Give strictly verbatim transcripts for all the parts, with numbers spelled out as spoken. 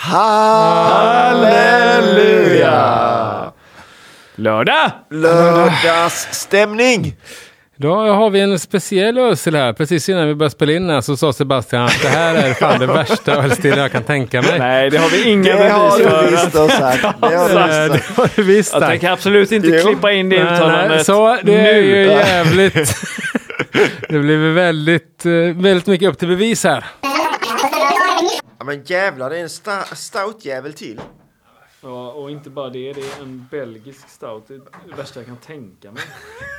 Halleluja! Lördag! Lördagsstämning! Då har vi en speciell ölstil här. Precis innan vi började spela in här så sa Sebastian att det här är fan det värsta ölstil jag kan tänka mig. Nej, det har vi inga Det har bevis för. du visst och sagt. Det har Nej, du det visst sagt. har du visst Jag sagt. tänker absolut inte Jo. klippa in det Nej, uttalandet. nej, så det är nu. ju jävligt. Det blir väldigt, eh, väldigt mycket upp till bevis här. Ja, men jävlar, det är en sta- stout jävel till. Ja, och inte bara det, det är en belgisk stout. Det är det värsta jag kan tänka mig.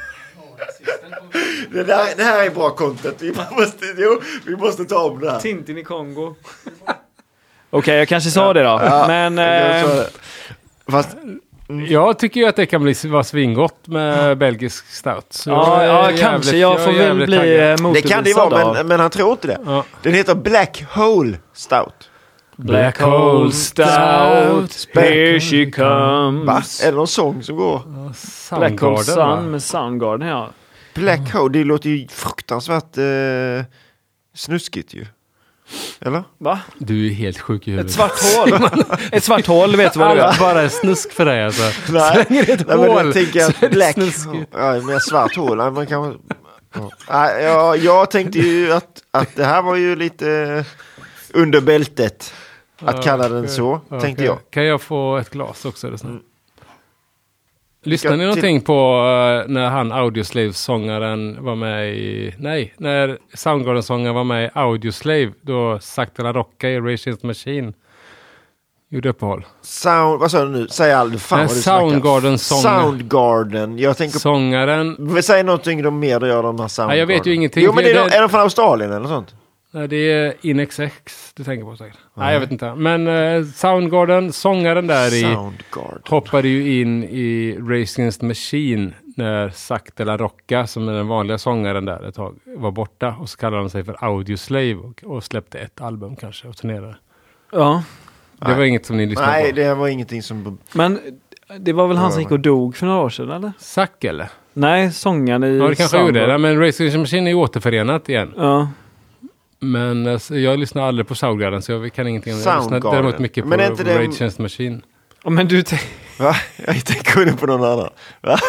Det, där, det här är bra content. Vi måste, jo, vi måste ta om det här. Tintin i Kongo. Okej, okay, jag kanske sa det då. Ja, men... jag sa Eh, det. Fast, Jag tycker ju att det kan bli vara svingott med belgisk stout. Så ja, jag är ja jävligt- kanske. Jag är får väl jävligt bli taggad. eh, det kan det motbevisad vara, av. men, men han tror inte det. Ja. Den heter Black Hole Stout. Black Hole Stout. Here she comes. Va? Är det någon sång som går? Black Hole Soundgarden, va? Sun med Soundgarden, ja. Black Hole, det låter ju fruktansvärt eh, snuskigt ju. Eller? Va? Du är helt sjuk i huvudet. Ett svart hål. Ett svart hål, vet du vad det är? Allt bara är snusk för dig alltså. Nej, Slänger det ett nej, men hål jag tänker så är att det Black snuskigt. ja, med svart hål. Nej, man kan, ja. Nej, jag, jag tänkte ju att, att det här var ju lite under bältet. Att Ja, kalla den okej. så, Ja, tänkte okej. jag. Kan jag få ett glas också? Eller så? Mm. Lyssnade ni Ska- någonting på uh, när han Audioslave-sångaren var med i... Nej, när Soundgarden-sångaren var med i Audioslave, då Sakta La Rocka i Rage Against the Machine gjorde uppehåll. Sound, vad sa du nu? Säg aldrig fan Nej, vad du snackar. Soundgarden-sång. Soundgarden. Jag tänker på... Sångaren... Säg någonting de mer gör de här Soundgarden. Nej, jag vet ju ingenting. Jo, men det är, Det- de, är de från Australien eller något sånt? Nej, det är In X X du tänker på säkert. Nej, jag vet inte. Men uh, Soundgarden, sångaren där i... Soundgarden. hoppade ju in i Rage Against the Machine när Sakta La Rocka, som är den vanliga sångaren där ett tag, var borta. Och så kallade de sig för Audioslave och, och släppte ett album kanske och turnerade. Ja. Det var inget som ni lyssnade Nej, på. det var ingenting som... Men det var väl han som gick och dog för några år sedan, eller? Sack eller? Nej, sångaren i... Ja, det kanske gjorde det. Soundgarden. Nej, men Rage Against the Machine är ju återförenat igen. Ja. Men alltså, jag lyssnar aldrig på Soundgarden så jag kan ingenting om det. Jag lyssnar Soundgarden. däremot mycket på Men är inte det- Rage Against the Machine. Ja, men du... T- Va? Jag tänker på någon annan. Va?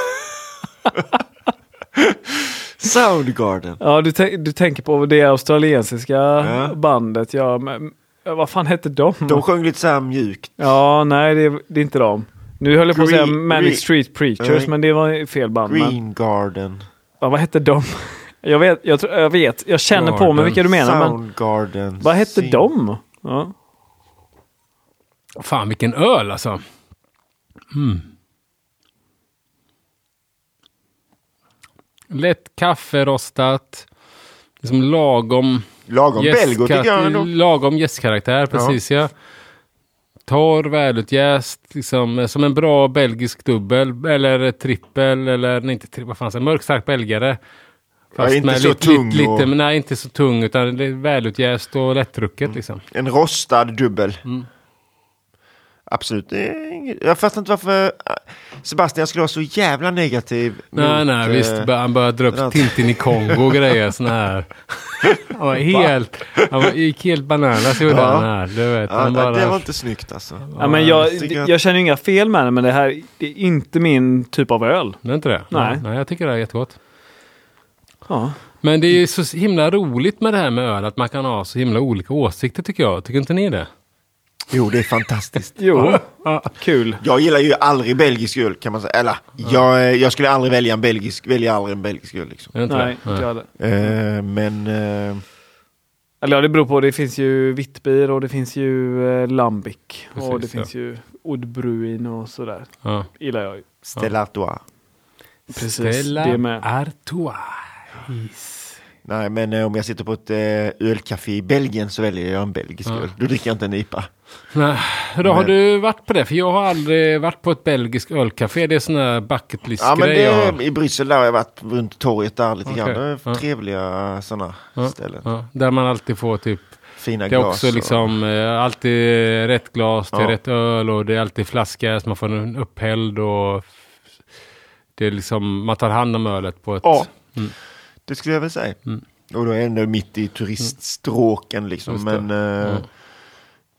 Soundgarden. ja, du, t- du tänker på det australiensiska Ja. bandet. Ja, men vad fan hette de? De sjöng lite så här mjukt. Ja, nej, det är, det är inte de. Nu höll jag på att säga Green- Manic Green- Street Preachers, Nej. men det var fel band. Men, Green Garden. ja, vad hette de? Jag vet, jag, tror- jag vet, jag känner på mig Garden. vilka du menar, men Soundgarden. vad hette Sing- de? Ja. Fan vilken öl alltså. Mm. Lätt kafferostat. Liksom lagom Lagom belgo tycker jag ändå. lagom gästkaraktär, precis ja. Torr, välutjäst, liksom, som en bra belgisk dubbel eller trippel eller nej, inte trippel, vad fan, en mörk stark belgare. Fast Ja, inte med så lite, tung lite, och- lite, men nej, inte så tung utan det är välutjäst och lättdrucket liksom. En rostad dubbel. Mm. Absolut. Det är inget... Jag fattar inte varför Sebastian skulle vara så jävla negativ. Nej, mot, nej, eh, visst. bör- Han började dra den här- upp Tintin i Kongo och grejer såna här. Han var helt, han var, gick helt bananas gjorde Ja. han här. Du vet, Ja, han bara, det var inte snyggt alltså. Ja, men jag, jag tycker att- jag känner inga fel med det, men det här det är inte min typ av öl. det är inte det? Nej. Nej, jag tycker det är jättegott. Ja. Men det är ju så himla roligt med det här med öl, att man kan ha så himla olika åsikter tycker jag. Tycker inte ni det? Jo, det är fantastiskt. Jo, kul. Jag gillar ju aldrig belgisk öl kan man säga. Eller, jag, jag skulle aldrig välja en belgisk, välja aldrig en belgisk öl liksom. Är det inte Nej, det? inte jag heller. Eh, men... Eh, Eller ja, det beror på. Det finns ju Vittbier och det finns ju eh, Lambic. Precis, och det ja. finns ju Oudbruin och sådär. Ja. Gillar jag ju. Stella Artois. Precis, Stella det med. Artois. Nej, men eh, om jag sitter på ett eh, ölcafé i Belgien så väljer jag en belgisk Ja. öl. Då dricker jag inte en I P A. Nej, då har Men- du varit på det? För jag har aldrig varit på ett belgiskt ölcafé. Det är sån här bucket list Ja, men grej det jag är har. i Bryssel där har jag varit runt torget där lite Okej, grann. Det är ja. trevliga sådana Ja, ställen. ja, där man alltid får typ Fina det är glas. också och- liksom eh, alltid rätt glas till Ja. rätt öl och det är alltid flaska så man får en upphälld och det är liksom man tar hand om ölet på ett Ja, Mm. det skulle jag väl säga. Mm. Och då är det ändå mitt i turiststråken liksom. Just det. Men eh, Mm. det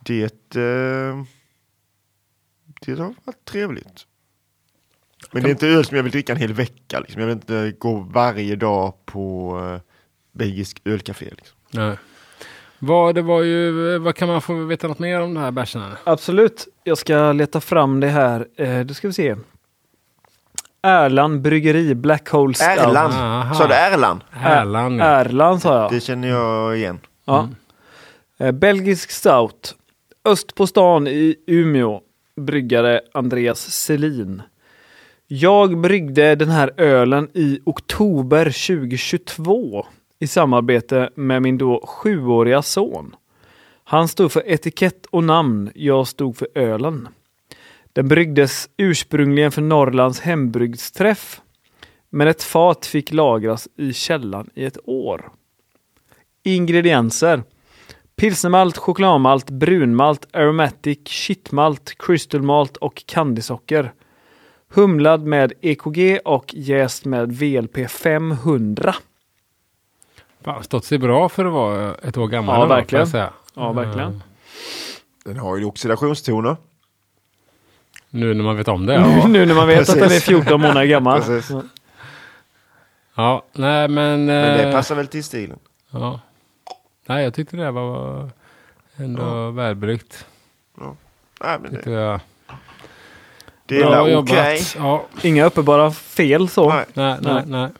eh, det har varit trevligt. Men det är inte öl som jag vill dricka en hel vecka. Liksom. Jag vill inte gå varje dag på eh, belgisk ölcafé. Liksom. Nej. Vad, det var ju, vad kan man få veta något mer om det här bärsen? Absolut. Jag ska leta fram det här. Eh, då ska vi se. Erland Bryggeri Black Hole Stout. Erland. Aha. Sa du Erland? Erland. Ja. Erland sa jag. Det känner jag igen. Ja. Eh, belgisk stout. Öst på stan i Umeå. Bryggare Andreas Selin. Jag bryggde den här ölen i oktober tjugohundratjugotvå i samarbete med min då sjuåriga son. Han stod för etikett och namn, jag stod för ölen. Den bryggdes ursprungligen för Norrlands hembrygdsträff, men ett fat fick lagras i källan i ett år. Ingredienser: pilsnermalt, chokladmalt, brunmalt, aromatic, kittmalt, crystalmalt och kandisocker. Humlad med E K G och jäst med V L P femhundra. Fan, stått sig bra för att vara ett år gammal. Ja, då, verkligen. får jag säga. Ja, verkligen. Den har ju oxidationstoner. Nu när man vet om det. Ja, Nu när man vet Precis. att den är fjorton månader gammal. Precis. ja nej men... Men det eh, passar väl till stilen. Ja. Nej, jag tyckte det var ändå Ja. välbryggt. Nej, men Tyckte det, jag. det är Bra okej. jobbat. Ja, Inga uppenbara fel så. Nej. nej, nej, Nej. nej.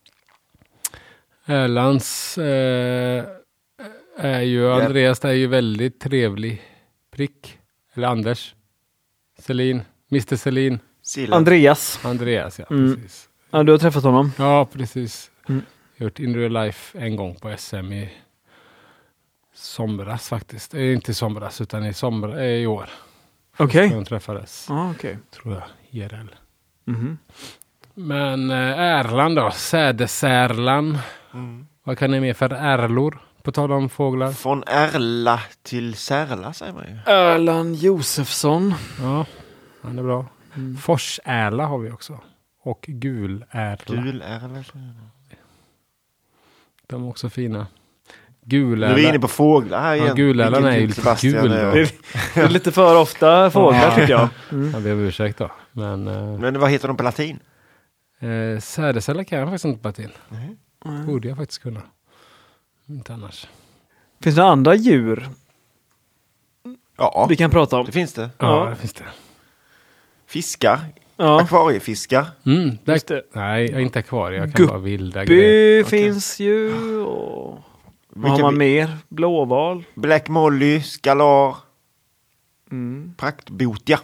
Erlands eh, är ju, Ja. Andreas är ju väldigt trevlig prick. Eller Anders. Selin. mister Selin. Sillen. Andreas. Andreas, ja, Mm. precis. Ja, du har träffat honom. Ja, precis. Mm. Gjort in real life en gång på S M i somras faktiskt. Eh, inte i somras utan i, somra, eh, i år. Okej. De träffades, Ja, okej. tror jag, I R L. Mhm. Men eh, Erland då, sädesärlan. Mm. Vad kan ni med för ärlor? På tal om fåglar. Från Ärla till Särla säger man ju. Erland Josefsson. Ja, han är bra. Mm. Forsärla har vi också. Och gulärla. Gul Ärla. De är också fina. Nu är Gulärla. vi inne på fåglar här igen. Ja, gulärlan Vilken är ju typ lite Sebastian gul är. då. Det är lite för ofta fåglar Ja. tycker jag. Mm. Jag ber om ursäkt då. Men eh, Men vad heter de på latin? eh, sädesärla kan jag faktiskt inte bara till. Mm. Borde jag faktiskt kunna. Inte annars. Finns det andra djur Ja, vi kan prata om? det finns det. Ja, Ja. det finns det. Fiskar. Ja. Akvariefiskar. Mm, där, Just det. nej, jag är inte akvarie. Jag kan Guppy bara vilda grejer. By finns ju. Och... Vad har Vilka man vi- mer? Blåval. Black Molly, Skalar, Mm. praktbotia.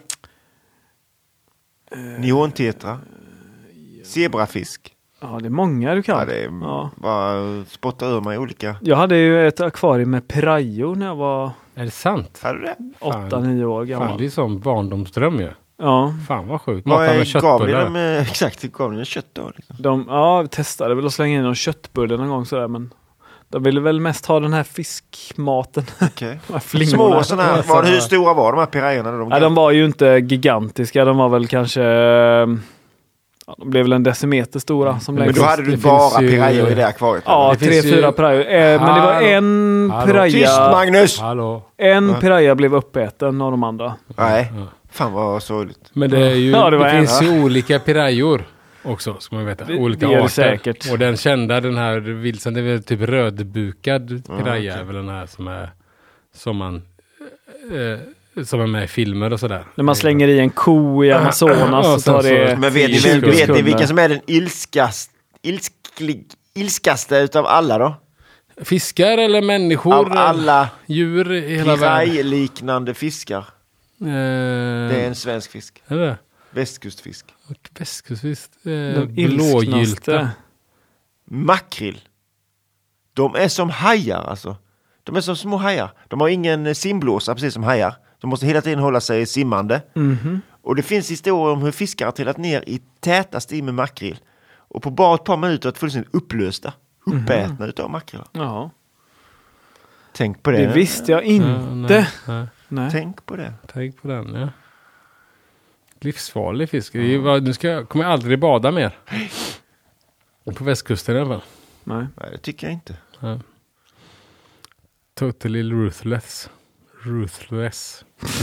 Neontetra. Zebrafisk. Ja, det är många du kan. Ja, det är Ja. bara spotta ur mig olika. Jag hade ju ett akvarium med pirajo när jag var Är det sant? Hade du det? åtta nio år Fan, gammal. det är som barndomsdröm ju. Ja, Fan vad sjukt. Vad Mata med är, gav ni köttbullar. dem, eh, exakt, gav ni en kött då? Liksom? de ja, testade väl att slänga in någon köttbulle någon gång sådär, men de ville väl mest ha den här fiskmaten. Okay. De här flingorna. Små sådana här, var det, hur stora var de här pirajerna? De, Ja, de var ju inte gigantiska, de var väl kanske ja, de blev väl en decimeter stora som Men längst. då hade du det bara finns ju- pirajer i det akvariet? Ja, Det tre, finns ju- fyra pirayor. Eh, men det var Hallå. en Hallå. piraya. Tyst Magnus! Hallå. En Va? piraya blev uppäten av de andra. Nej, Ja. fan vad sorgligt. Men det är ju, Ja, det det, var en, finns ju olika pirajor också, ska man veta. Det- olika det gör det arter. säkert. Och den kända, den här vilsen, det är väl typ rödbukad piraya, okej. är väl den här som är som man eh, som är med i filmer och sådär. När man slänger i en ko i Amazonas Ja, så sen tar så- det Men vet, ni, tjugo vet, vet ni sekunder. vilka som är den ilskast, ilsklig, ilskaste utav alla då? Fiskar eller människor? Av alla Djur i hela världen? pirajliknande fiskar. Eh, Det är en svensk fisk. är det? Västkustfisk. Och västkustfisk. Eh, De blågylta. ilsknaste. Makrill. De är som hajar alltså. De är som små hajar. De har ingen eh, simblåsa precis som hajar. De måste hela tiden hålla sig simmande. Mhm. Och det finns historier om hur fiskar har trillat ner i täta stim med makrill. Och på bara ett par minuter att fullständigt upplösta. Uppätna utav makrill. Ja, Tänk på det. det visste jag Ja, inte. nej, nej. Nej. Tänk på det. Tänk på den, ja. Livsfarlig fisk. Det är ju bara- Nu ska jag, kommer jag aldrig bada mer. På västkusten i alla fall. Nej. Nej, det tycker jag inte. Ja. Totally ruthless. Ruthless.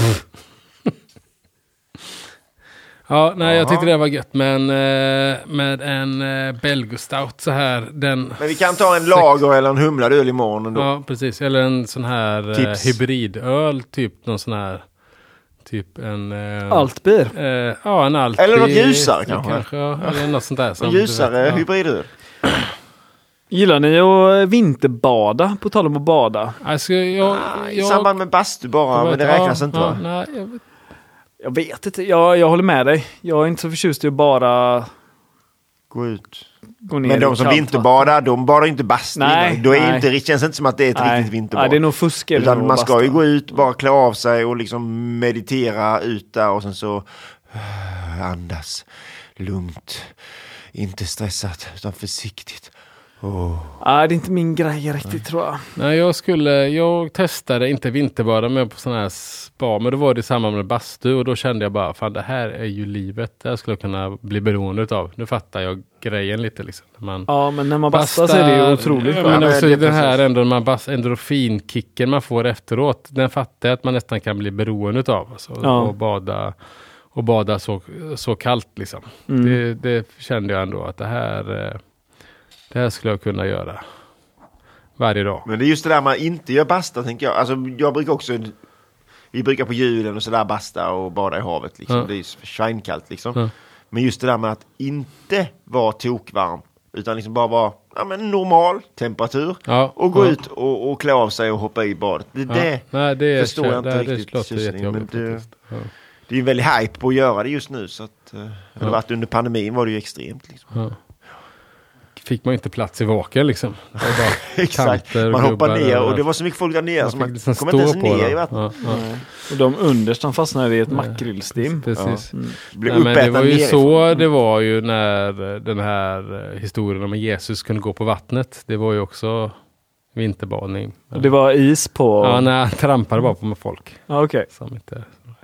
Ja, nej, jag tyckte det var gött, men eh, med en eh, Belgostout så här. Den Men vi kan ta en lager eller en humlad öl imorgon ändå. Ja, precis. Eller en sån här eh, hybridöl, typ någon sån här, typ en... Eh, Altbier. Eh, ja, en Altbier. Eller något ljusare kanske. kanske ja, eller något sånt där. Som En ljusare ja. hybridöl. Gillar ni att vinterbada? På tal om att bada. Alltså, jag... Ah, I jag samband med bastu bara, men det räknas ja, inte ja, va? Nej, jag vet. Jag vet inte. Jag, jag håller med dig. Jag är inte så förtjust i att bara Gå ut. gå ner Men i de som kallt vinterbadar, de badar inte bastu. Nej, Då är nej. inte, det känns inte som att det är ett Nej. riktigt vinterbad. Nej, det är nog fusk. är det Utan nog man ska basta. ju gå ut, bara klä av sig och liksom meditera ut där och sen så uh, andas lugnt. Inte stressat, utan försiktigt. Oh. Nej, det är inte min grej riktigt tror jag. Nej, jag skulle... Jag testade inte vinterbada med på sån här spa, men då var det samma med bastu och då kände jag bara, fan det här är ju livet. Det här skulle jag kunna bli beroende av. Nu fattar jag grejen lite liksom. Man Ja, men när man bastar så är det ju otroligt ja, bra. men Ja, också det är den här precis. ändå, man bas, endorfinkicken man får efteråt, den fattar jag att man nästan kan bli beroende av. Alltså, Ja. och bada, och bada så, så kallt liksom. Mm. Det, det kände jag ändå att det här, eh, det här skulle jag kunna göra varje dag. Men det är just det där man inte gör basta, tänker jag. Alltså jag brukar också... Vi brukar på julen och sådär basta och bada i havet liksom. Ja. Det är ju svinkallt liksom. Ja. Men just det där med att inte vara tokvarm, utan liksom bara vara ja, men normal temperatur. Ja, Och gå ja. ut och, och klä av sig och hoppa i badet. Det, Ja. det, Nej, det är, förstår jag inte det, riktigt Det låter tjusningen, jättejobbigt men det- faktiskt. Ja. det är ju en väldigt hype på att göra det just nu. Så att, eh, det Ja. har varit under pandemin var det ju extremt. Liksom. Ja. Fick man inte plats i vaken liksom. Det var bara Exakt. kanter och Man hoppar gubbar ner och överallt. det var så mycket folk där nere Man så fick man liksom kommer inte ens stå på ner det. i vattnet. Ja, ja. Nej. Och de underst, de fastnade i ett Nej. makrillstim. Precis. Mm. Blir Nej, men det uppätna var ju nerifrån. så det var ju när den här eh, historien om att Jesus kunde gå på vattnet. Det var ju också vinterbadning. Och det var is på... Ja, när han trampade bara på med folk. Ja, okej. Som inte...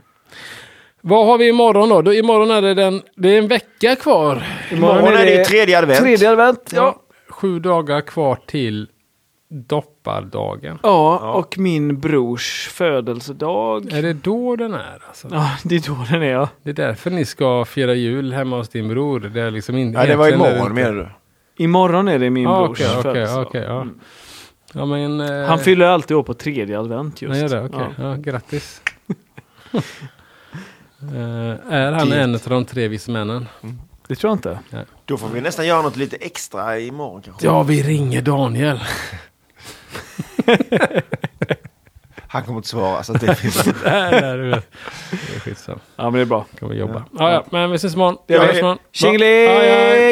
Vad har vi imorgon då? då? Imorgon är det den... Det är en vecka kvar. Imorgon är det ju tredje advent. Tredje advent, ja. Ja, sju dagar kvar till doppardagen. Ja, Ja. och min brors födelsedag. Är det då den är? Alltså? Ja, det är då den är, ja. Det är därför ni ska fira jul hemma hos din bror. Det är liksom in, Ja, det var egentligen är imorgon inte- menar du? Imorgon är det min Ah, brors okej, okej, födelsedag. okej, ja. Mm. Ja, men, eh, Han fyller alltid år på tredje advent just. Han gör det, okej. Ja. Ja, grattis. Eh, är han Dit. en av de tre vise männen? Det tror jag inte. Då får vi nästan göra något lite extra imorgon kanske. Ja, vi ringer Daniel. Han kommer inte svara så att det finns... det är det är skitsamma. Ja, men det är bra. Kan vi jobba. Ja, ja, men vi ses imorgon. Det gör vi. hörs imorgon. Tjingeling! Bra. Aj, aj.